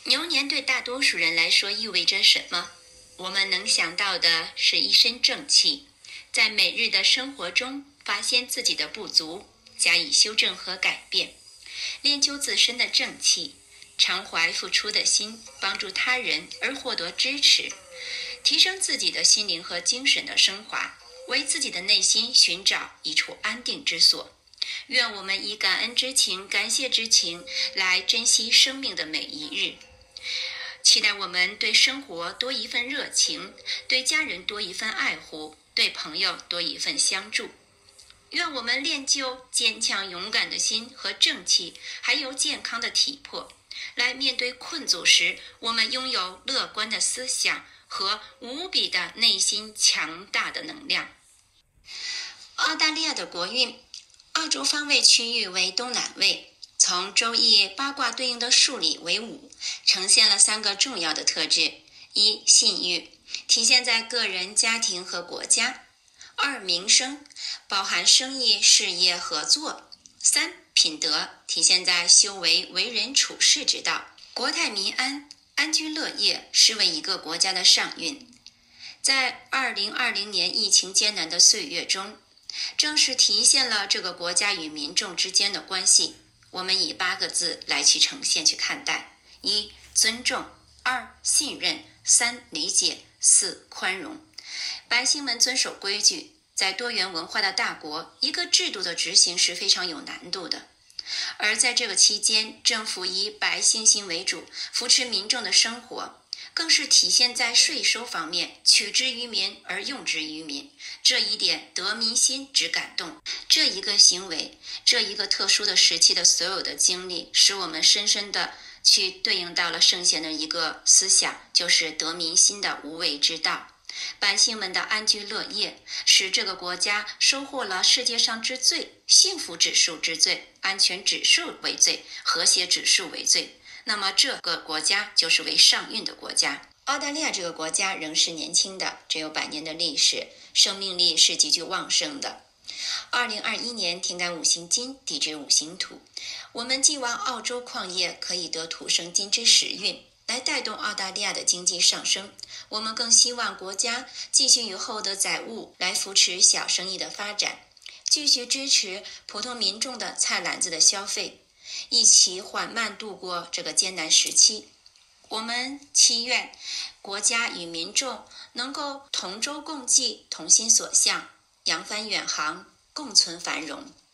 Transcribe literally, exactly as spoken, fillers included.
牛年对大多数人来说意味着什么？我们能想到的是一身正气，在每日的生活中发现自己的不足，加以修正和改变，练就自身的正气，常怀付出的心，帮助他人而获得支持，提升自己的心灵和精神的升华，为自己的内心寻找一处安定之所。愿我们以感恩之情、感谢之情来珍惜生命的每一日。期待我们对生活多一份热情，对家人多一份爱护，对朋友多一份相助。愿我们练就坚强勇敢的心和正气，还有健康的体魄，来面对困阻时，我们拥有乐观的思想和无比的内心强大的能量。澳大利亚的国运，澳洲方位区域为东南位，从周易八卦对应的数理为五，呈现了三个重要的特质：一、信誉，体现在个人、家庭和国家；二、名声，包含生意、事业、合作；三、品德，体现在修为、为人处事之道。国泰民安，安居乐业，是为一个国家的上运。在二零二零年疫情艰难的岁月中，正是体现了这个国家与民众之间的关系。我们以八个字来去呈现去看待：一、尊重；二、信任；三、理解；四、宽容。百姓们遵守规矩，在多元文化的大国，一个制度的执行是非常有难度的。而在这个期间，政府以百姓心为主，扶持民众的生活，更是体现在税收方面，取之于民而用之于民，这一点得民心之感动。这一个行为，这一个特殊的时期的所有的经历，使我们深深的去对应到了圣贤的一个思想，就是得民心的无为之道。百姓们的安居乐业，使这个国家收获了世界上之最，幸福指数之最，安全指数为最，和谐指数为最。那么这个国家就是为上运的国家。澳大利亚这个国家仍是年轻的，只有百年的历史，生命力是极具旺盛的。二零二一年天干五行金，地支五行土，我们寄望澳洲矿业可以得土生金之时运，来带动澳大利亚的经济上升。我们更希望国家继续以厚德载物来扶持小生意的发展，继续支持普通民众的菜篮子的消费，一起缓慢度过这个艰难时期。我们祈愿国家与民众能够同舟共济，同心所向，扬帆远航，共存繁荣。